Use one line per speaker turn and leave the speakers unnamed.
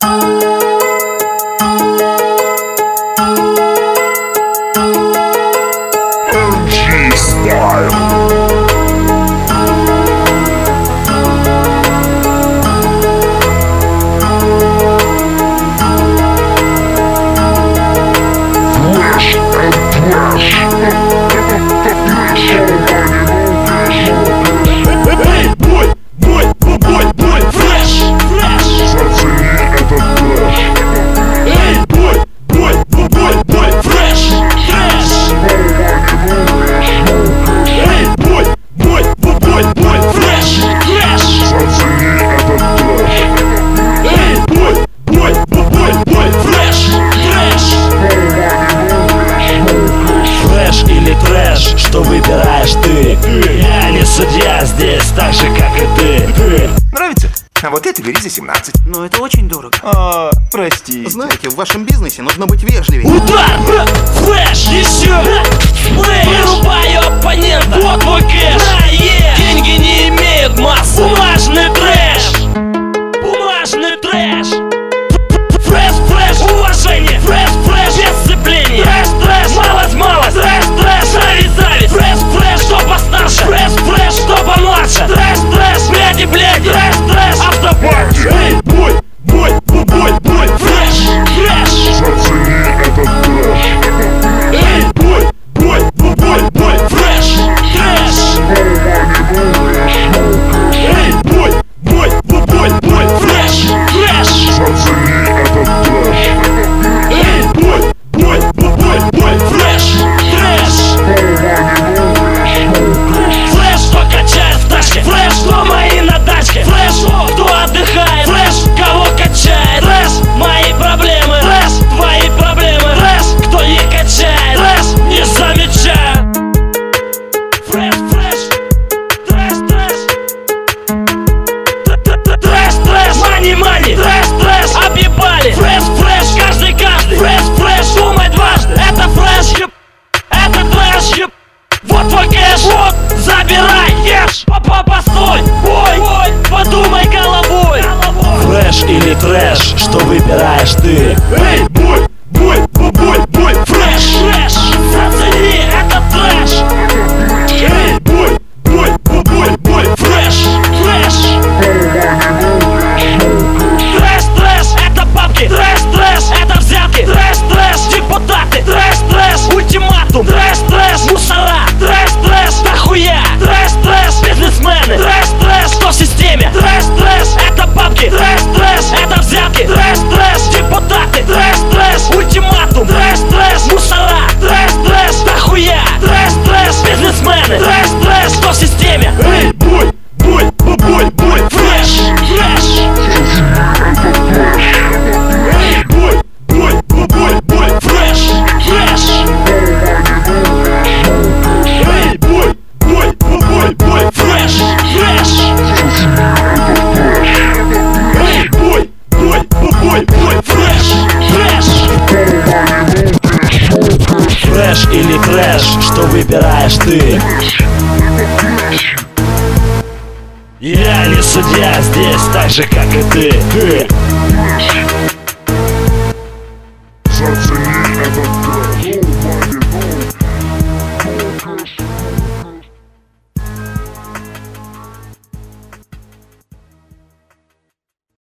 Что выбираешь ты? Я не судья здесь, так же, как и ты.
Нравится? А вот это бери за 17.
Но это очень дорого.
Простите.
Знаете, в вашем бизнесе нужно быть вежливее.
Удар! Флэш! Еще! Сплэш! Вырубаю оппонента! Вот твой кэш! Деньги не имеют массы! Бумажный трэш! Бумажный трэш! Фрэш, флэш! Уважение! Фрэш, флэш! Без сцепления! Трэш, трэш! Малость, малость! Трэш, трэш! Зависть, зависть! Фрэш, флэш! Что постарше? Фрэш, флэш! Что помладше? Трэш, трэш! Бляди, бляди! Трэш, трэш! Автопарк! Эй, бой! Бой! Бой! Бой! Фрэш! Фрэш!
Зацени этот трэш.
Эй, бой! Бой! Бой! Бой! Фрэш! Трэш! Эй, бой! Бой! Бой! Бой! Фрэш! Трэш!
Зацени этот трэш.
Эй, бой! Бой! Бой! Бой! Фрэш! Трэш! Флэш, что качает в тачке. Флэш, что мои на дачке. Флэш, кто отдыхает. Флэш, кого качает. Флэш, мои проблемы. Флэш, твои проблемы. Флэш, кто не качает. Флэш, не замечаю. Флэш, флэш, трэш, трэш. Трэш, трэш, мани, мани. Трэш, трэш, объебали. Флэш, флэш, каждый, каждый. Флэш, флэш, думай дважды. Это флэш, это трэш, вот твой кэш, вот, забирай, ешь. Папа, постой, бой, подумай головой. Флэш или трэш, что выбираешь ты? Эй, бой, бой, бой, бой, флэш, флэш, зацени, это трэш. Эй, бой, бой, бой, бой, флэш, флэш. Трэш, трэш, это бабки. Трэш, трэш, это взятки. Трэш, трэш, депутаты. Трэш, трэш, ультиматум. Трэш, трэш, мусора. Трэш, трэш, нахуя. Трэш, трэш, бизнесмены. Трэш, трэш, кто в системе. Трэш, трэш, это бабки. Трэш, трэш, это взятки. Трэш, трэш, депутаты. Трэш, трэш, ультиматум. Трэш, трэш, мусора. Трэш, трэш, нахуя. Трэш, трэш, бизнесмены. Трэш, трэш, кто в системе. Эй, бой, бой, бой, бой, флэш, флэш. Эй, бой, бой, бой, бой, флэш, флэш. Эй, бой, бой, бой, бой, флэш, флэш. Эй, бой, бой, бой, бой, флэш, флэш. Флэш или трэш, что выбираешь ты? Я не судья здесь, так же, как и ты.
Зацени